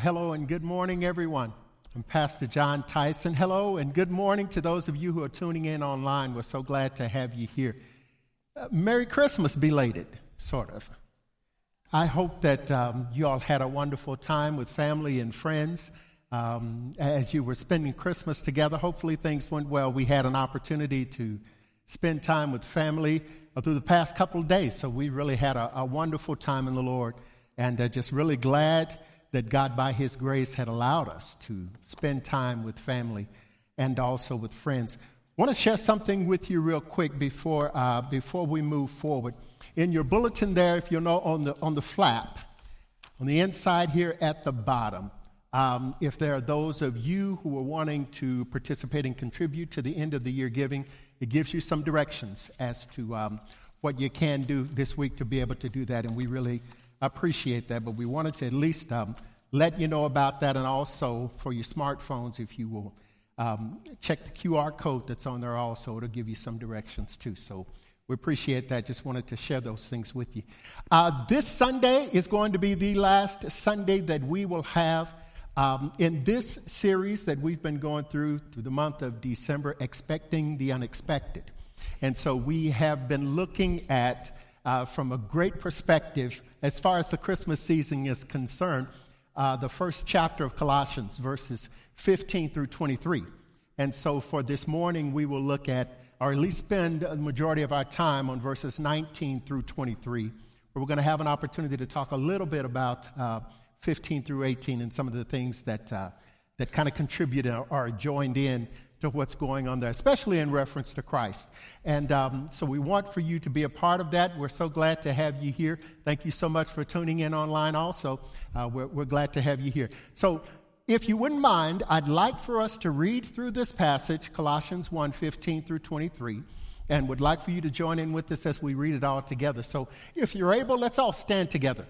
hello and good morning, everyone. I'm Pastor John Tyson. Hello and good morning to those of you who are tuning in online. We're so glad to have you here. Merry Christmas, belated, sort of. I hope that you all had a wonderful time with family and friends as you were spending Christmas together. Hopefully things went well. We had an opportunity to spend time with family through the past couple of days, so we really had a wonderful time in the Lord, and just really glad that God, by His grace, had allowed us to spend time with family and also with friends. I want to share something with you real quick before we move forward. In your bulletin there, if you know, on the flap, on the inside here at the bottom, if there are those of you who are wanting to participate and contribute to the end of the year giving, it gives you some directions as to what you can do this week to be able to do that, and we really appreciate that. But we wanted to at least let you know about that, and also for your smartphones, if you will, check the QR code that's on there also. It'll give you some directions too. So we appreciate that. Just wanted to share those things with you. This Sunday is going to be the last Sunday that we will have in this series that we've been going through the month of December, Expecting the Unexpected. And so we have been looking at, from a great perspective, as far as the Christmas season is concerned, the first chapter of Colossians, verses 15 through 23. And so for this morning, we will look at, or at least spend the majority of our time on verses 19 through 23, where we're going to have an opportunity to talk a little bit about 15 through 18 and some of the things that kind of contribute or are joined in to what's going on there, especially in reference to Christ. And so we want for you to be a part of that. We're so glad to have you here. Thank you so much for tuning in online also. We're glad to have you here. So if you wouldn't mind, I'd like for us to read through this passage, Colossians 1, 15 through 23, and would like for you to join in with us as we read it all together. So if you're able, let's all stand together.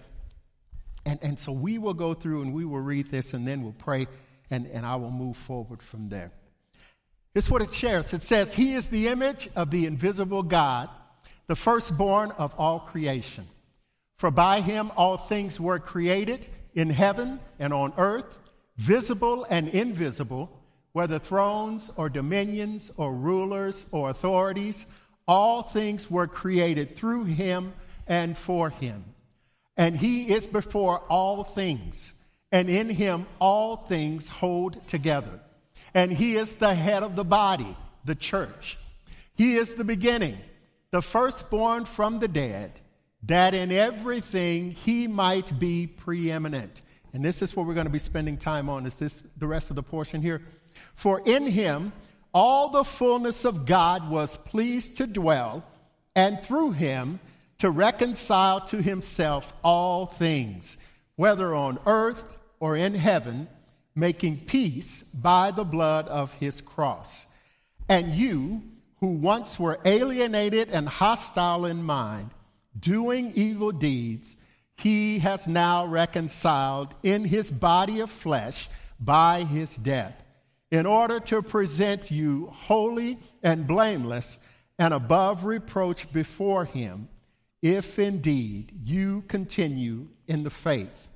And so we will go through and we will read this, and then we'll pray, and I will move forward from there. Here's what it shares. It says, He is the image of the invisible God, the firstborn of all creation. For by Him all things were created, in heaven and on earth, visible and invisible, whether thrones or dominions or rulers or authorities, all things were created through Him and for Him. And He is before all things, and in Him all things hold together. And He is the head of the body, the church. He is the beginning, the firstborn from the dead, that in everything He might be preeminent. And this is what we're going to be spending time on. Is this the rest of the portion here? For in Him all the fullness of God was pleased to dwell, and through Him to reconcile to Himself all things, whether on earth or in heaven, making peace by the blood of His cross. And you, who once were alienated and hostile in mind, doing evil deeds, He has now reconciled in His body of flesh by His death, in order to present you holy and blameless and above reproach before Him, if indeed you continue in the faith,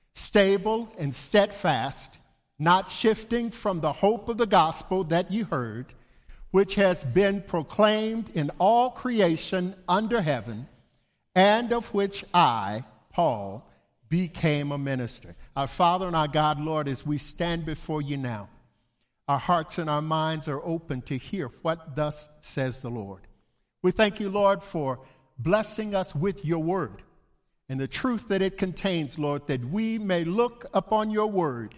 stable and steadfast, not shifting from the hope of the gospel that you heard, which has been proclaimed in all creation under heaven, and of which I, Paul, became a minister. Our Father and our God, Lord, as we stand before you now, our hearts and our minds are open to hear what thus says the Lord. We thank you, Lord, for blessing us with your word and the truth that it contains, Lord, that we may look upon your word,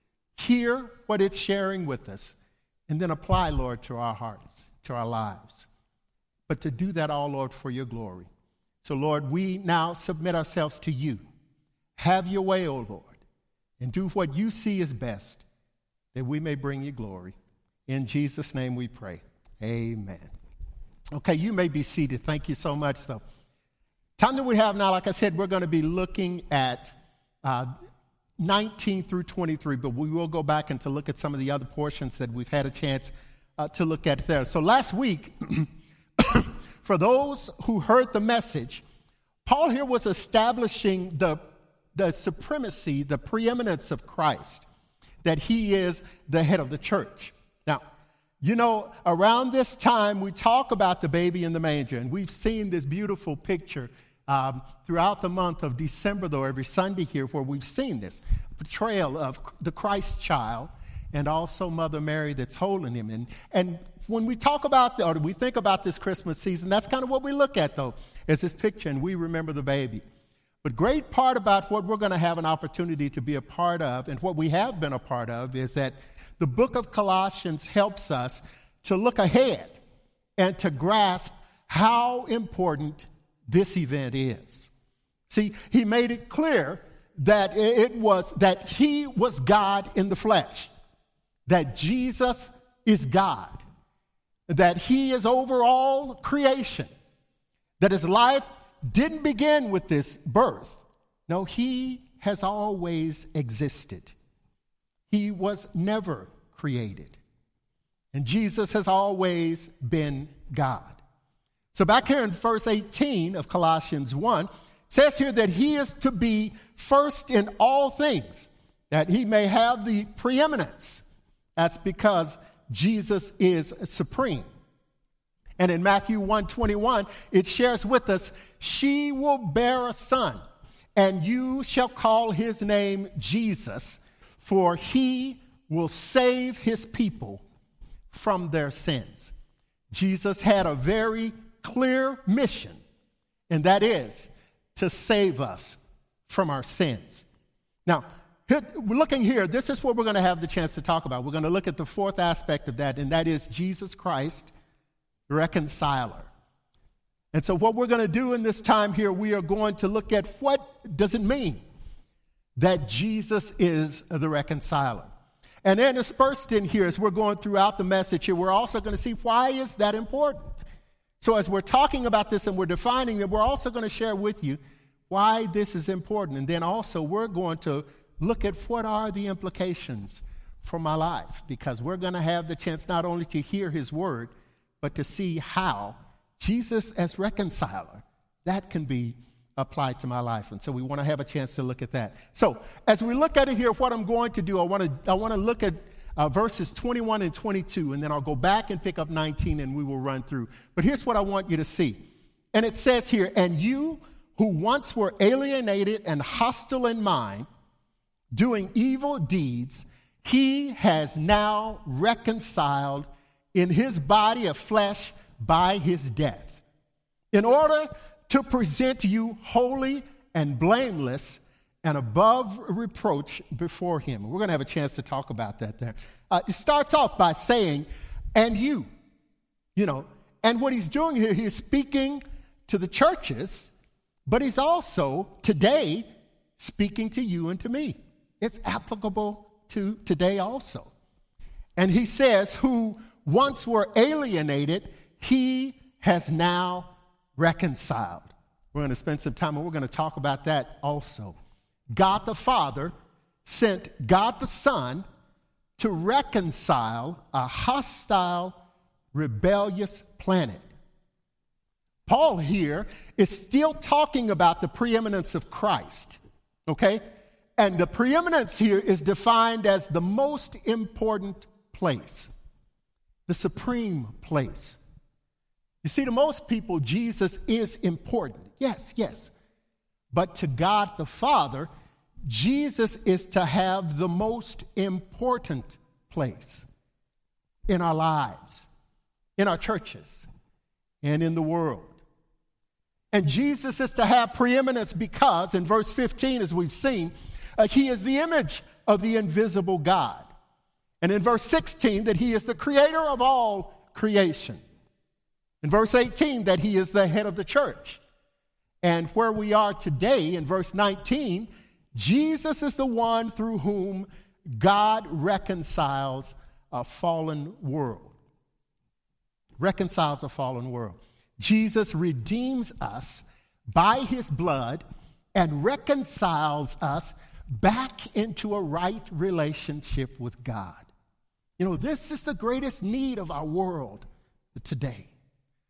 hear what it's sharing with us, and then apply, Lord, to our hearts, to our lives. But to do that all, Lord, for your glory. So, Lord, we now submit ourselves to you. Have your way, O Lord, and do what you see is best, that we may bring you glory. In Jesus' name we pray. Amen. Okay, you may be seated. Thank you so much. So, time that we have now, like I said, we're going to be looking at 19 through 23, but we will go back and to look at some of the other portions that we've had a chance to look at there. So last week, for those who heard the message, Paul here was establishing the the supremacy, the preeminence of Christ, that he is the head of the church. Now, you know, around this time, we talk about the baby in the manger, and we've seen this beautiful picture throughout the month of December, though, every Sunday here, where we've seen this portrayal of the Christ child and also Mother Mary that's holding him. And when we talk about, or we think about this Christmas season, that's kind of what we look at, though, is this picture, and we remember the baby. But great part about what we're going to have an opportunity to be a part of, and what we have been a part of, is that the book of Colossians helps us to look ahead and to grasp how important this event is. See, he made it clear that that he was God in the flesh, that Jesus is God, that he is over all creation, that his life didn't begin with this birth. No, he has always existed. He was never created. And Jesus has always been God. So back here in verse 18 of Colossians 1, it says here that he is to be first in all things, that he may have the preeminence. That's because Jesus is supreme. And in Matthew 1:21, it shares with us, she will bear a son, and you shall call his name Jesus, for he will save his people from their sins. Jesus had a very clear mission, and that is to save us from our sins. Now, looking here, this is what we're going to have the chance to talk about. We're going to look at the fourth aspect of that, and that is Jesus Christ, reconciler. And so what we're going to do in this time here, we are going to look at what does it mean that Jesus is the reconciler. And then dispersed in here, as we're going throughout the message here, we're also going to see why is that important. So as we're talking about this and we're defining it, we're also going to share with you why this is important. And then also we're going to look at what are the implications for my life, because we're going to have the chance not only to hear his word, but to see how Jesus as reconciler, that can be applied to my life. And so we want to have a chance to look at that. So as we look at it here, what I'm going to do, I want to look at verses 21 and 22, and then I'll go back and pick up 19 and we will run through. But here's what I want you to see. And it says here, and you who once were alienated and hostile in mind, doing evil deeds, he has now reconciled in his body of flesh by his death, in order to present you holy and blameless and above reproach before him. We're going to have a chance to talk about that there. It starts off by saying, and you know, and what he's doing here, he's speaking to the churches, but he's also today speaking to you and to me. It's applicable to today also. And he says, who once were alienated, he has now reconciled. We're going to spend some time and we're going to talk about that also. God the Father sent God the Son to reconcile a hostile, rebellious planet. Paul here is still talking about the preeminence of Christ, okay? And the preeminence here is defined as the most important place, the supreme place. You see, to most people, Jesus is important. Yes. But to God the Father, Jesus is to have the most important place in our lives, in our churches, and in the world. And Jesus is to have preeminence because, in verse 15, as we've seen, he is the image of the invisible God. And in verse 16, that he is the creator of all creation. In verse 18, that he is the head of the church. And where we are today, in verse 19, Jesus is the one through whom God reconciles a fallen world. Reconciles a fallen world. Jesus redeems us by his blood and reconciles us back into a right relationship with God. You know, this is the greatest need of our world today.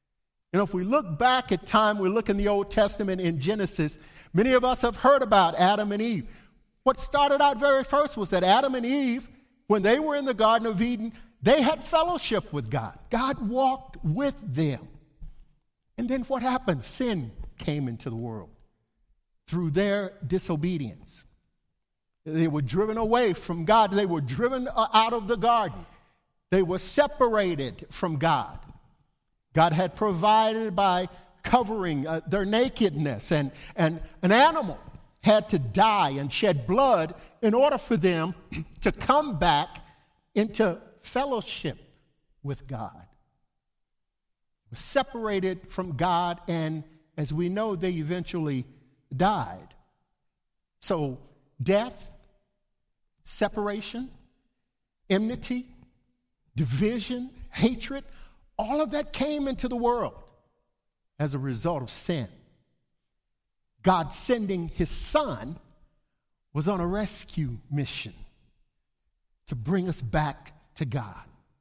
If we look back at time, we look in the Old Testament in Genesis, many of us have heard about Adam and Eve. What started out very first was that Adam and Eve, when they were in the Garden of Eden, they had fellowship with God. God walked with them. And then what happened? Sin came into the world through their disobedience. They were driven away from God. They were driven out of the garden. They were separated from God. God had provided by covering their nakedness, and an animal had to die and shed blood in order for them to come back into fellowship with God. They were separated from God, and as we know, they eventually died. So death, separation, enmity, division, hatred, all of that came into the world as a result of sin. God sending his son was on a rescue mission to bring us back to God.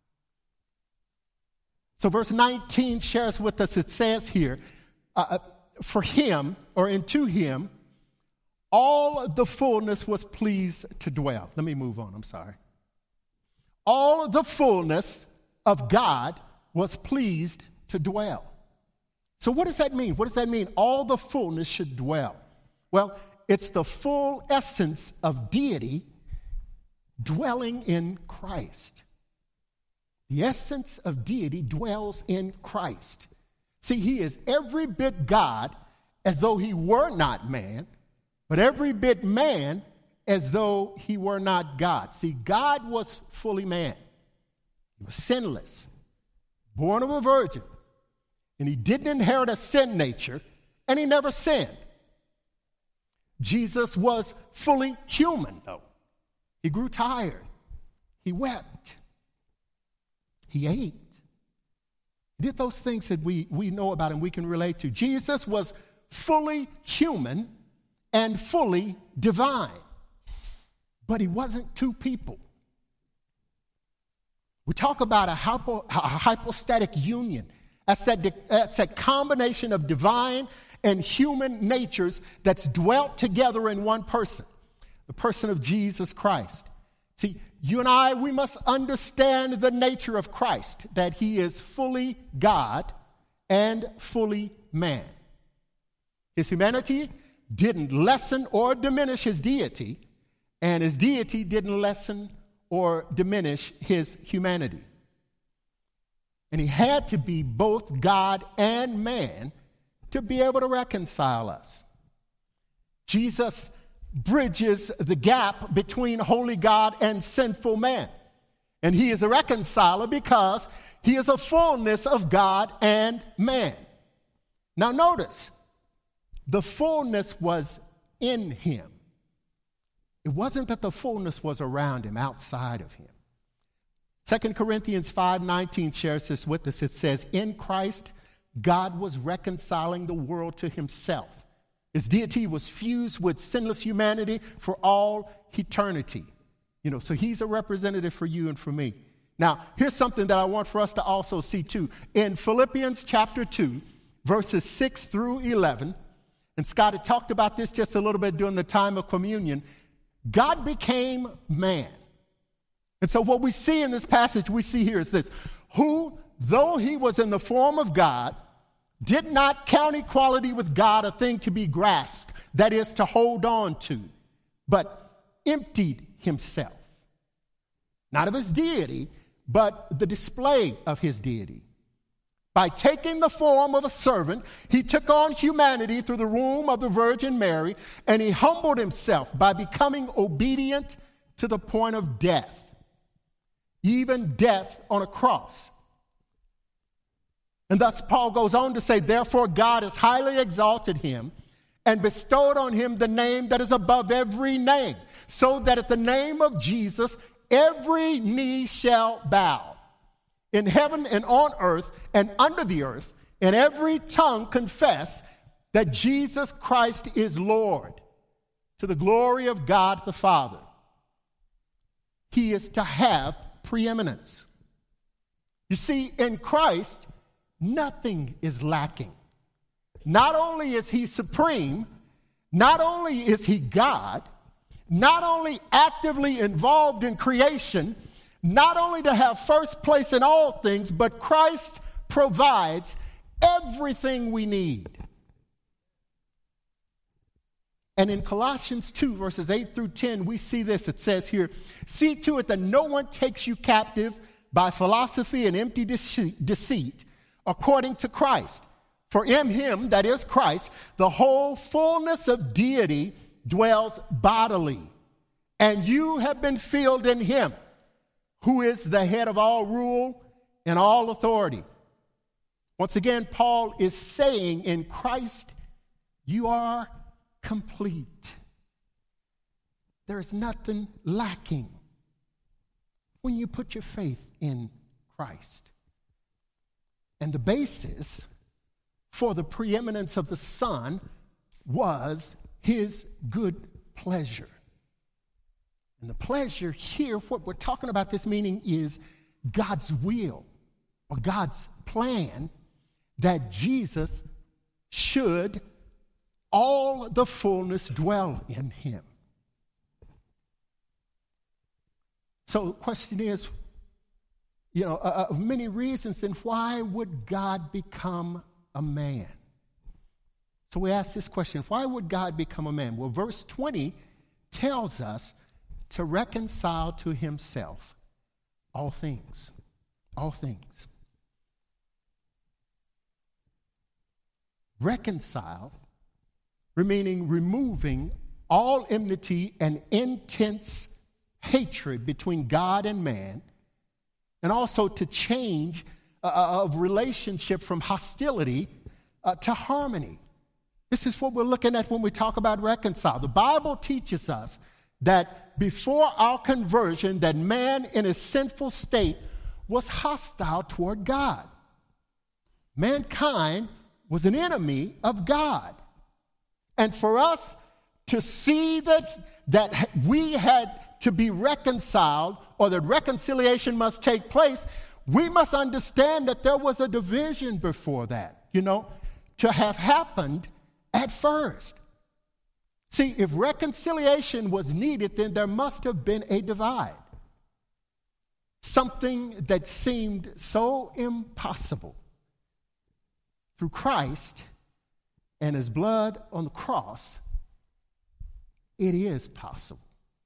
So verse 19 shares with us, it says here, for him, or into him, all the fullness was pleased to dwell. Let me move on, I'm sorry. All the fullness of God was pleased to dwell. So what does that mean? What does that mean? All the fullness should dwell. Well, it's the full essence of deity dwelling in Christ. The essence of deity dwells in Christ. See, he is every bit God as though he were not man, but every bit man as though he were not God. See, God was fully man. He was sinless, born of a virgin, and he didn't inherit a sin nature, and he never sinned. Jesus was fully human, though. He grew tired. He wept. He ate. He did those things that we know about and we can relate to. Jesus was fully human and fully divine, but he wasn't two people. We talk about a hypostatic union. That's that combination of divine and human natures that's dwelt together in one person, the person of Jesus Christ. See, you and I, we must understand the nature of Christ, that he is fully God and fully man. His humanity didn't lessen or diminish his deity, and his deity didn't lessen or diminish his humanity. And he had to be both God and man to be able to reconcile us. Jesus bridges the gap between holy God and sinful man. And he is a reconciler because he is a fullness of God and man. Now notice, the fullness was in him. It wasn't that the fullness was around him, outside of him. 2 Corinthians 5:19 shares this with us. It says, in Christ, God was reconciling the world to himself. His deity was fused with sinless humanity for all eternity. So he's a representative for you and for me. Now, here's something that I want for us to also see too. In Philippians chapter 2, verses 6 through 11, and Scott had talked about this just a little bit during the time of communion, God became man. And so what we see in this passage, we see here is this: who, though he was in the form of God, did not count equality with God a thing to be grasped, that is, to hold on to, but emptied himself, not of his deity, but the display of his deity. By taking the form of a servant, he took on humanity through the womb of the Virgin Mary, and he humbled himself by becoming obedient to the point of death, even death on a cross. And thus Paul goes on to say, therefore God has highly exalted him and bestowed on him the name that is above every name, so that at the name of Jesus every knee shall bow, in heaven and on earth and under the earth, and every tongue confess that Jesus Christ is Lord, to the glory of God the Father. He is to have preeminence. You see, in Christ, nothing is lacking. Not only is he supreme, not only is he God, not only actively involved in creation, not only to have first place in all things, but Christ provides everything we need. And in Colossians 2, verses 8 through 10, we see this. It says here, "See to it that no one takes you captive by philosophy and empty deceit, according to Christ. For in him, that is Christ, the whole fullness of deity dwells bodily. And you have been filled in him, who is the head of all rule and all authority." Once again, Paul is saying in Christ, you are complete. There is nothing lacking when you put your faith in Christ. And the basis for the preeminence of the Son was his good pleasure. And the pleasure here, what we're talking about this meaning is God's will or God's plan that Jesus should all the fullness dwell in him. So the question is, of many reasons, then why would God become a man? So we ask this question, why would God become a man? Well, verse 20 tells us to reconcile to himself all things. All things. Reconcile, meaning removing all enmity and intense hatred between God and man, and also to change of relationship from hostility to harmony. This is what we're looking at when we talk about reconcile. The Bible teaches us that before our conversion, that man in a sinful state was hostile toward God. Mankind was an enemy of God. And for us to see that we had to be reconciled, or that reconciliation must take place, we must understand that there was a division before that, to have happened at first. See, if reconciliation was needed, then there must have been a divide. Something that seemed so impossible. Through Christ and his blood on the cross, it is possible.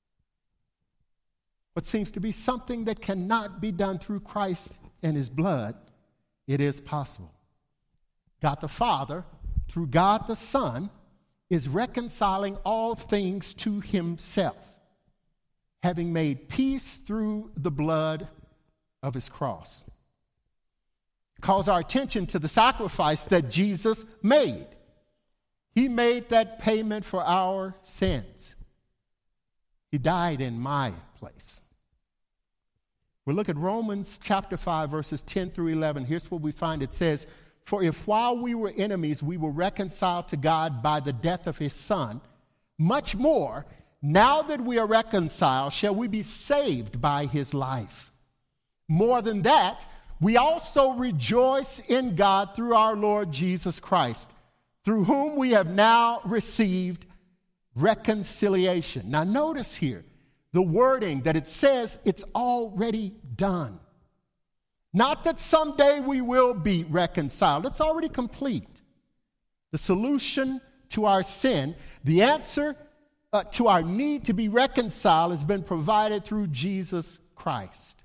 What seems to be something that cannot be done through Christ and his blood, it is possible. God the Father, through God the Son, is reconciling all things to himself, having made peace through the blood of his cross. Calls our attention to the sacrifice that Jesus made. He made that payment for our sins. He died in my place. We look at Romans chapter 5, verses 10 through 11. Here's what we find. It says, "For if while we were enemies, we were reconciled to God by the death of his Son, much more, now that we are reconciled, shall we be saved by his life. More than that, we also rejoice in God through our Lord Jesus Christ, through whom we have now received reconciliation." Now notice here the wording that it says it's already done. Not that someday we will be reconciled. It's already complete. The solution to our sin, the answer to our need to be reconciled has been provided through Jesus Christ.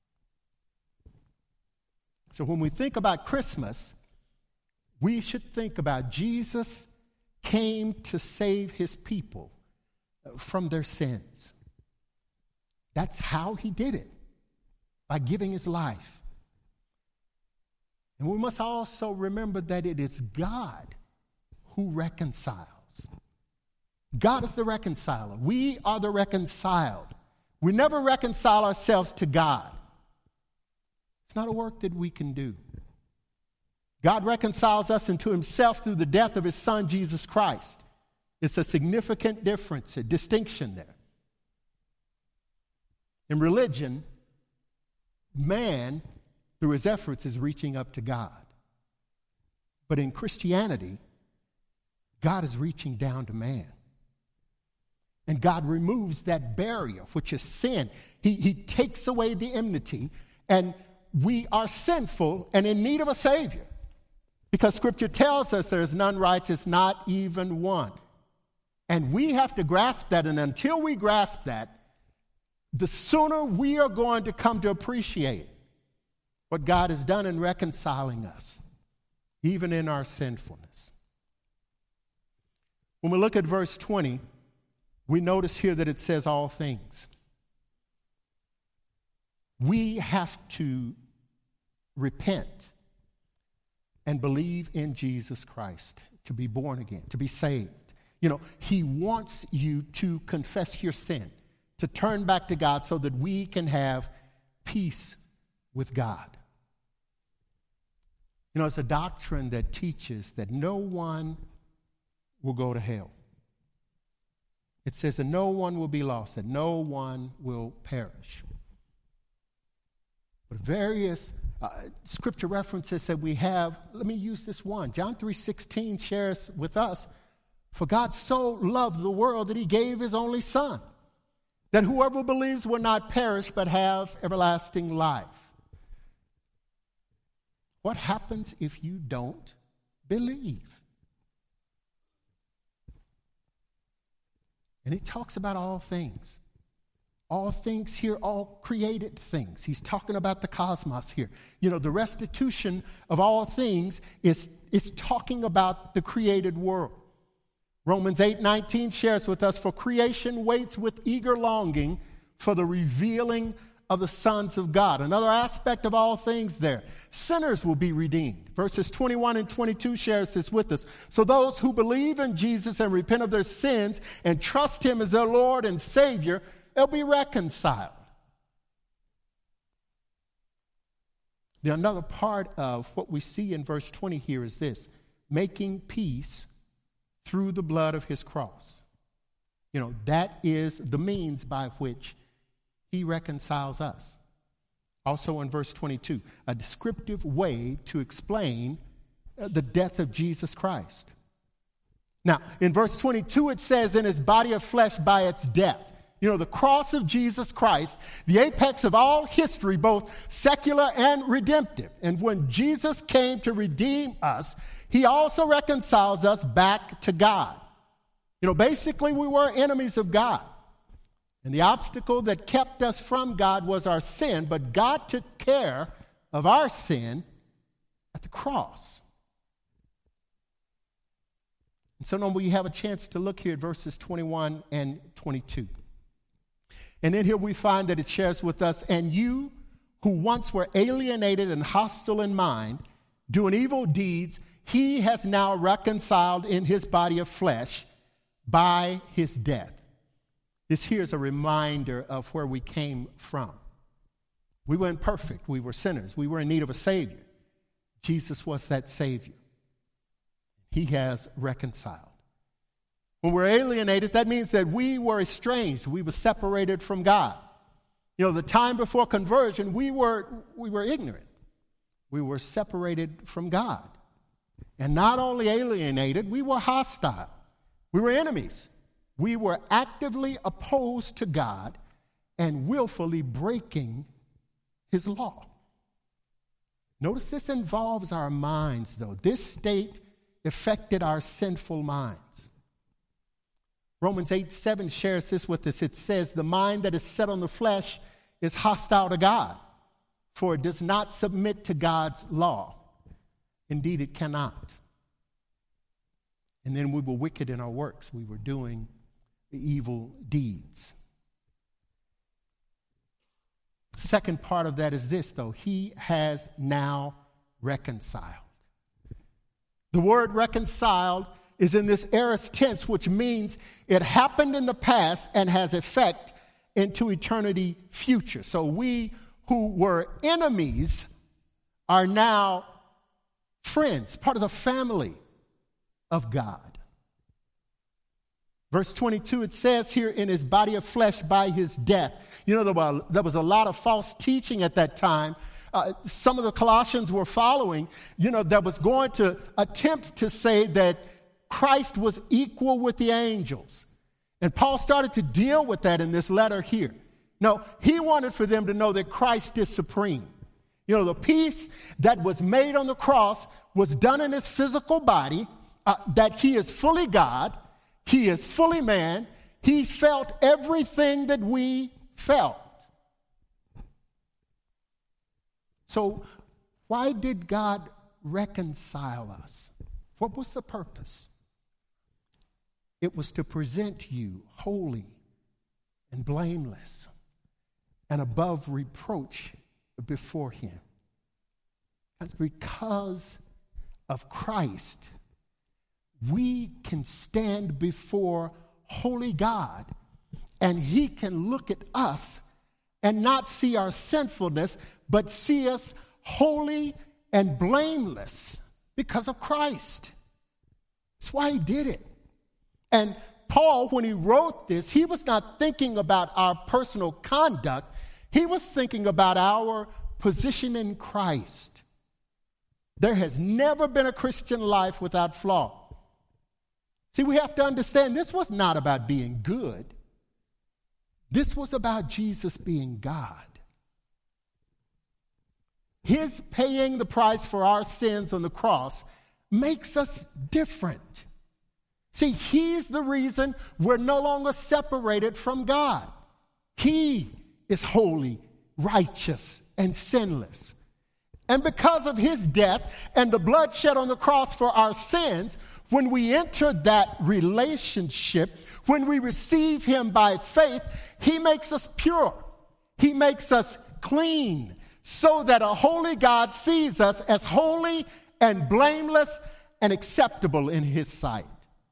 So when we think about Christmas, we should think about Jesus came to save his people from their sins. That's how he did it, by giving his life. And we must also remember that it is God who reconciles. God is the reconciler. We are the reconciled. We never reconcile ourselves to God. It's not a work that we can do. God reconciles us into himself through the death of his Son, Jesus Christ. It's a significant difference, a distinction there. In religion, man, through his efforts, is reaching up to God. But in Christianity, God is reaching down to man. And God removes that barrier, which is sin. He takes away the enmity, and we are sinful and in need of a Savior. Because Scripture tells us there is none righteous, not even one. And we have to grasp that, and until we grasp that, the sooner we are going to come to appreciate what God has done in reconciling us, even in our sinfulness. When we look at verse 20, we notice here that it says all things. We have to repent and believe in Jesus Christ to be born again, to be saved. You know, he wants you to confess your sin, to turn back to God so that we can have peace with God. You know, it's a doctrine that teaches that no one will go to hell. It says that no one will be lost, that no one will perish. But various scripture references that we have, let me use this one. John 3:16 shares with us, for God so loved the world that he gave his only son, that whoever believes will not perish but have everlasting life. What happens if you don't believe? And he talks about all things. All things here, all created things. He's talking about the cosmos here. You know, the restitution of all things is talking about the created world. Romans 8:19 shares with us, for creation waits with eager longing for the revealing of the sons of God. Another aspect of all things there. Sinners will be redeemed. Verses 21 and 22 shares this with us. So those who believe in Jesus and repent of their sins and trust him as their Lord and Savior, they'll be reconciled. Another part of what we see in verse 20 here is this: making peace through the blood of his cross. You know, that is the means by which he reconciles us. Also in verse 22, a descriptive way to explain the death of Jesus Christ. Now, in verse 22, it says, in his body of flesh by its death. You know, the cross of Jesus Christ, the apex of all history, both secular and redemptive. And when Jesus came to redeem us, he also reconciles us back to God. You know, basically, we were enemies of God. And the obstacle that kept us from God was our sin, but God took care of our sin at the cross. And so now we have a chance to look here at verses 21 and 22. And in here we find that it shares with us, and you who once were alienated and hostile in mind, doing evil deeds, he has now reconciled in his body of flesh by his death. This here is a reminder of where we came from. We weren't perfect. We were sinners. We were in need of a Savior. Jesus was that Savior. He has reconciled. When we're alienated, that means that we were estranged. We were separated from God. You know, the time before conversion, we were ignorant. We were separated from God. And not only alienated, we were hostile. We were enemies. We were actively opposed to God and willfully breaking his law. Notice this involves our minds, though. This state affected our sinful minds. Romans 8:7 shares this with us. It says, the mind that is set on the flesh is hostile to God, for it does not submit to God's law. Indeed, it cannot. And then we were wicked in our works. We were doing evil deeds. The second part of that is this, though. He has now reconciled. The word reconciled is in this aorist tense, which means it happened in the past and has effect into eternity future. So we who were enemies are now friends, part of the family of God. Verse 22, it says here, in his body of flesh by his death. You know, there was a lot of false teaching at that time some of the Colossians were following, that was going to attempt to say that Christ was equal with the angels. And Paul started to deal with that in this letter here. No, he wanted for them to know that Christ is supreme. The peace that was made on the cross was done in his physical body, that he is fully God, he is fully man, he felt everything that we felt. So why did God reconcile us? What was the purpose? It was to present you holy and blameless and above reproach before him. That's because of Christ, we can stand before holy God, and he can look at us and not see our sinfulness, but see us holy and blameless because of Christ. That's why he did it. And Paul, when he wrote this, he was not thinking about our personal conduct. He was thinking about our position in Christ. There has never been a Christian life without flaw. See, we have to understand this was not about being good. This was about Jesus being God. His paying the price for our sins on the cross makes us different. See, he's the reason we're no longer separated from God. He is holy, righteous, and sinless. And because of his death and the blood shed on the cross for our sins, when we enter that relationship, when we receive him by faith, he makes us pure. He makes us clean so that a holy God sees us as holy and blameless and acceptable in his sight.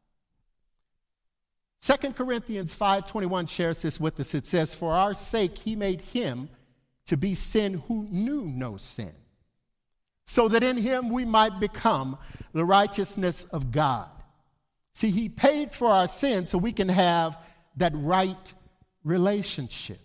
2 Corinthians 5:21 shares this with us. It says, "For our sake he made him to be sin who knew no sin, so that in him we might become the righteousness of God." See, he paid for our sins so we can have that right relationship.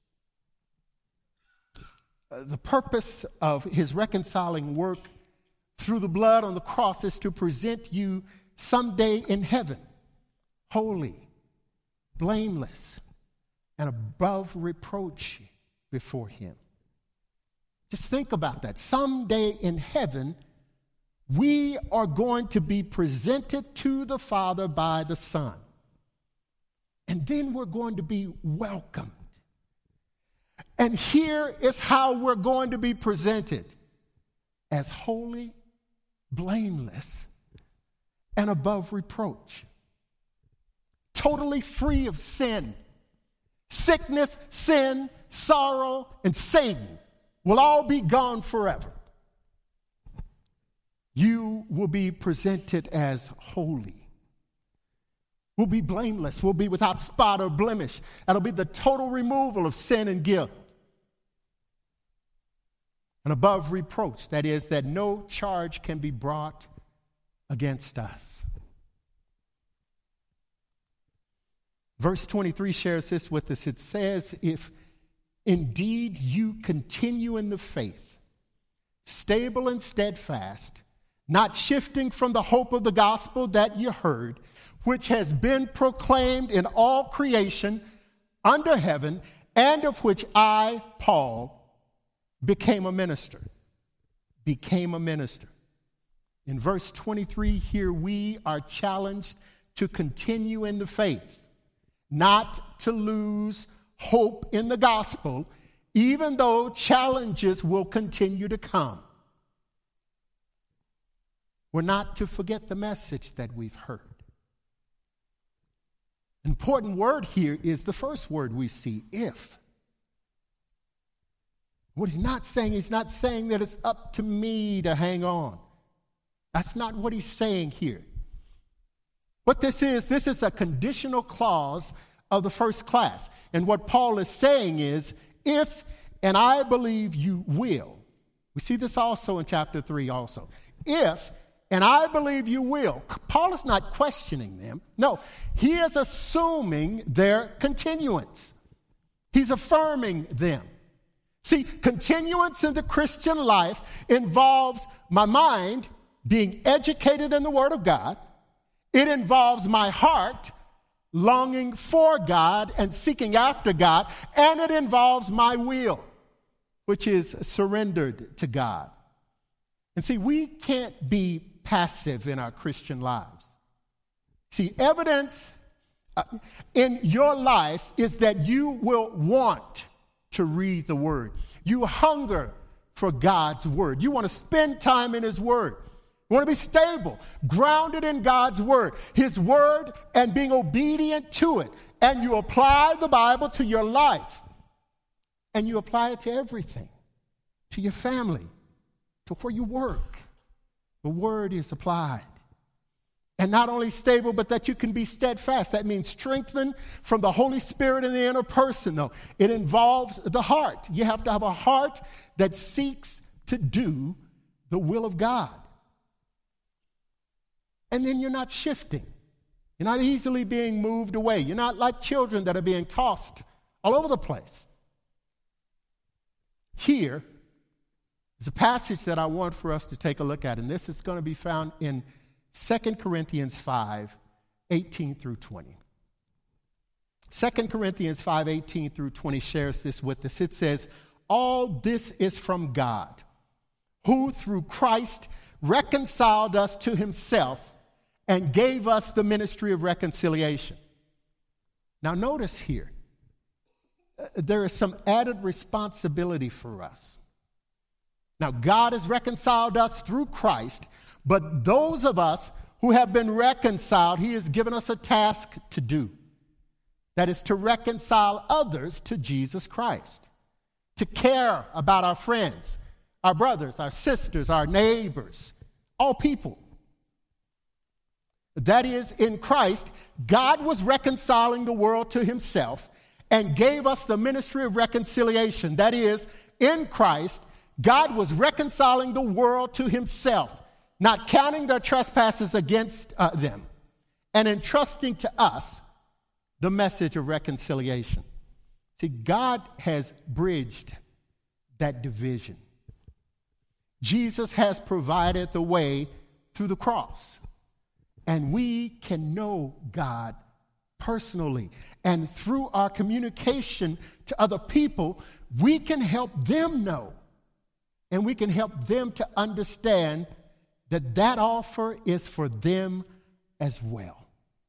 The purpose of his reconciling work through the blood on the cross is to present you someday in heaven, holy, blameless, and above reproach before him. Just think about that. Someday in heaven, we are going to be presented to the Father by the Son. And then we're going to be welcomed. And here is how we're going to be presented: as holy, blameless, and above reproach. Totally free of sin. Sickness, sin, sorrow, and Satan will all be gone forever. You will be presented as holy. We'll be blameless. We'll be without spot or blemish. That'll be the total removal of sin and guilt. And above reproach, that is, that no charge can be brought against us. Verse 23 shares this with us. It says, "If indeed you continue in the faith, stable and steadfast, not shifting from the hope of the gospel that you heard, which has been proclaimed in all creation under heaven, and of which I, Paul, became a minister." Became a minister. In verse 23 here, we are challenged to continue in the faith, not to lose hope in the gospel, even though challenges will continue to come. We're not to forget the message that we've heard. Important word here is the first word we see, if. What he's not saying that it's up to me to hang on. That's not what he's saying here. What this is a conditional clause of the first class. And what Paul is saying is, if, and I believe you will. We see this also in chapter 3 also. If, and I believe you will. Paul is not questioning them. No, he is assuming their continuance. He's affirming them. See, continuance in the Christian life involves my mind being educated in the Word of God. It involves my heart longing for God and seeking after God. And it involves my will, which is surrendered to God. And see, we can't be passive in our Christian lives. See, evidence in your life is that you will want to read the Word. You hunger for God's Word. You want to spend time in His Word. You want to be stable, grounded in God's Word, His Word, and being obedient to it. And you apply the Bible to your life. And you apply it to everything, to your family, to where you work. The Word is applied. And not only stable, but that you can be steadfast. That means strengthened from the Holy Spirit in the inner person, though. It involves the heart. You have to have a heart that seeks to do the will of God. And then you're not shifting. You're not easily being moved away. You're not like children that are being tossed all over the place. Here is a passage that I want for us to take a look at, and this is going to be found in 2 Corinthians 5, 18 through 20. 2 Corinthians 5, 18 through 20 shares this with us. It says, all this is from God, who through Christ reconciled us to Himself and gave us the ministry of reconciliation. Now notice here, there is some added responsibility for us. Now God has reconciled us through Christ, but those of us who have been reconciled, He has given us a task to do. That is to reconcile others to Jesus Christ. To care about our friends, our brothers, our sisters, our neighbors, all people. That is, in Christ, God was reconciling the world to Himself and gave us the ministry of reconciliation. That is, in Christ, God was reconciling the world to Himself, not counting their trespasses against them, and entrusting to us the message of reconciliation. See, God has bridged that division. Jesus has provided the way through the cross, and we can know God personally. And through our communication to other people, we can help them know, and we can help them to understand that that offer is for them as well.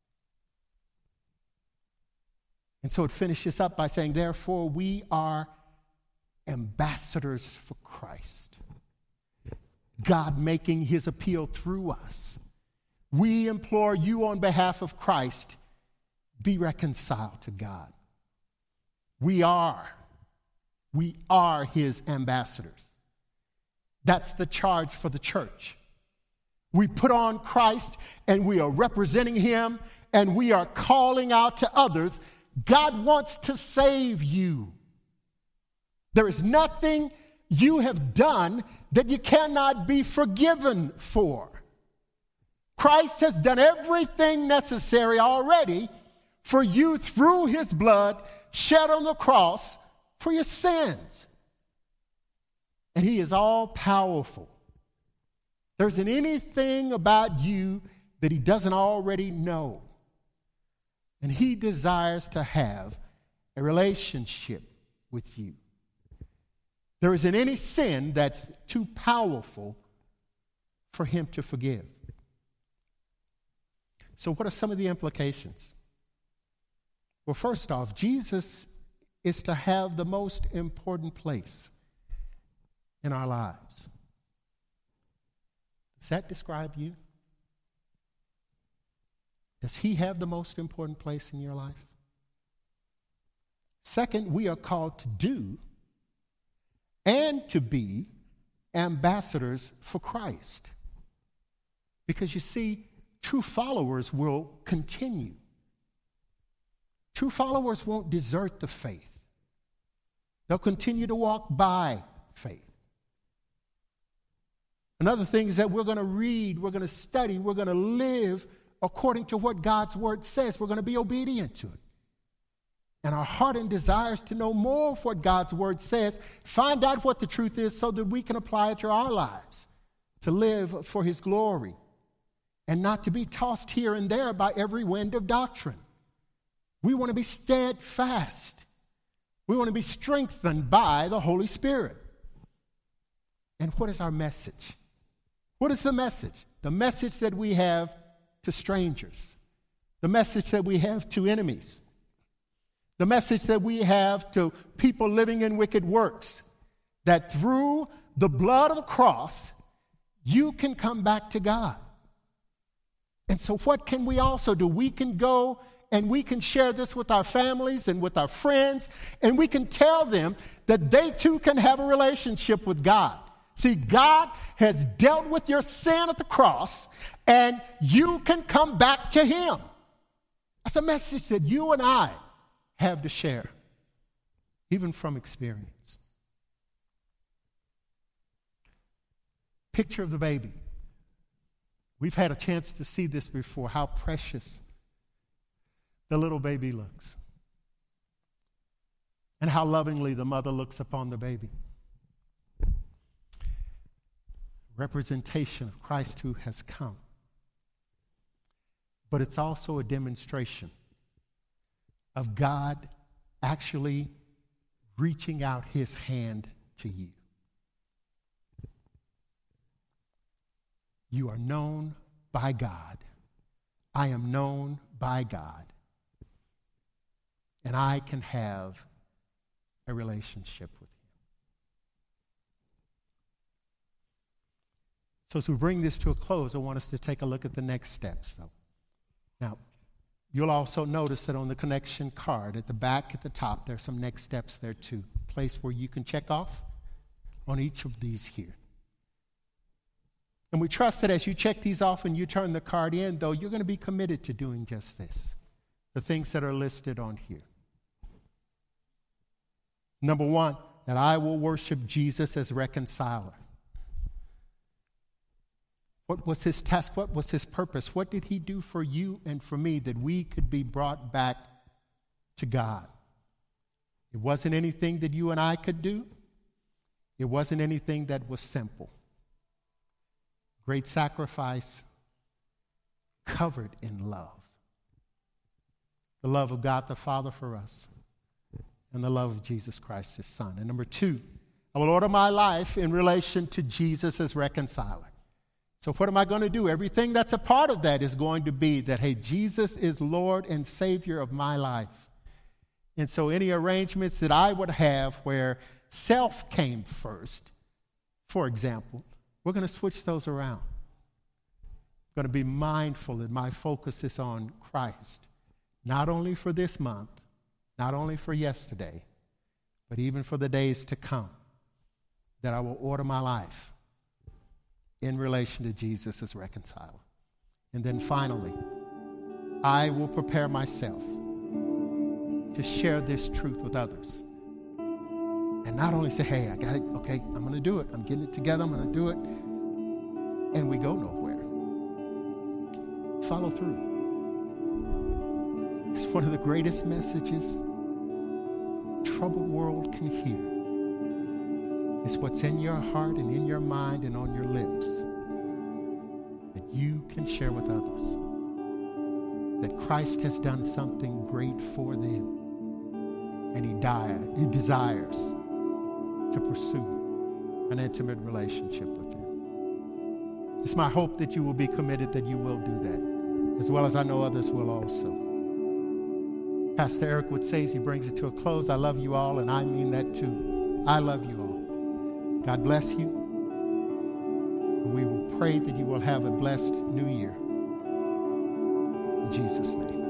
And so it finishes up by saying, therefore, we are ambassadors for Christ. God making His appeal through us. We implore you on behalf of Christ, be reconciled to God. We are His ambassadors. That's the charge for the church. We put on Christ and we are representing Him and we are calling out to others. God wants to save you. There is nothing you have done that you cannot be forgiven for. Christ has done everything necessary already for you through His blood shed on the cross for your sins. And He is all powerful. There isn't anything about you that He doesn't already know. And He desires to have a relationship with you. There isn't any sin that's too powerful for Him to forgive. So what are some of the implications? Well, first off, Jesus is to have the most important place in our lives. Does that describe you? Does He have the most important place in your life? Second, we are called to do and to be ambassadors for Christ. Because you see, true followers will continue. True followers won't desert the faith. They'll continue to walk by faith. Another thing is that we're going to read, we're going to study, we're going to live according to what God's Word says. We're going to be obedient to it. and our heart and desires to know more of what God's word says, find out what the truth is so that we can apply it to our lives, to live for his glory, and not to be tossed here and there by every wind of doctrine. We want to be steadfast. We want to be strengthened by the Holy Spirit. And what is our message? What is the message? The message that we have to strangers. The message that we have to enemies. The message that we have to people living in wicked works. That through the blood of the cross, you can come back to God. And so what can we also do? We can go and we can share this with our families and with our friends, and we can tell them that they too can have a relationship with God. See, God has dealt with your sin at the cross, and you can come back to him. That's a message that you and I have to share, even from experience. Picture of the baby. We've had a chance to see this before, how precious the little baby looks, and how lovingly the mother looks upon the baby. Representation of Christ who has come. But it's also a demonstration of God actually reaching out his hand to you. You are known by God. I am known by God. And I can have a relationship with him. So as we bring this to a close, I want us to take a look at the next steps, though. Now, you'll also notice that on the connection card at the back, at the top, there are some next steps there too. A place where you can check off on each of these here. And we trust that as you check these off and you turn the card in, though, you're going to be committed to doing just this. The things that are listed on here. Number one, that I will worship Jesus as reconciler. What was his task? What was his purpose? What did he do for you and for me that we could be brought back to God? It wasn't anything that you and I could do. It wasn't anything that was simple. Great sacrifice covered in love. The love of God the Father for us and the love of Jesus Christ, his Son. And number two, I will order my life in relation to Jesus as reconciler. So what am I going to do? Everything that's a part of that is going to be that, hey, Jesus is Lord and Savior of my life. And so any arrangements that I would have where self came first, for example, we're going to switch those around. I'm going to be mindful that my focus is on Christ, not only for this month, not only for yesterday, but even for the days to come, that I will order my life in relation to Jesus as reconciler. And then finally, I will prepare myself to share this truth with others. And not only say, hey, I got it, okay, I'm going to do it. I'm getting it together, I'm going to do it. And we go nowhere. Follow through. It's one of the greatest messages troubled world can hear. It's what's in your heart and in your mind and on your lips that you can share with others. That Christ has done something great for them. And he desires to pursue an intimate relationship with them. It's my hope that you will be committed, that you will do that, as well as I know others will also. Pastor Eric would say as he brings it to a close, I love you all, and I mean that too. I love you all. God bless you. And we will pray that you will have a blessed new year. In Jesus' name.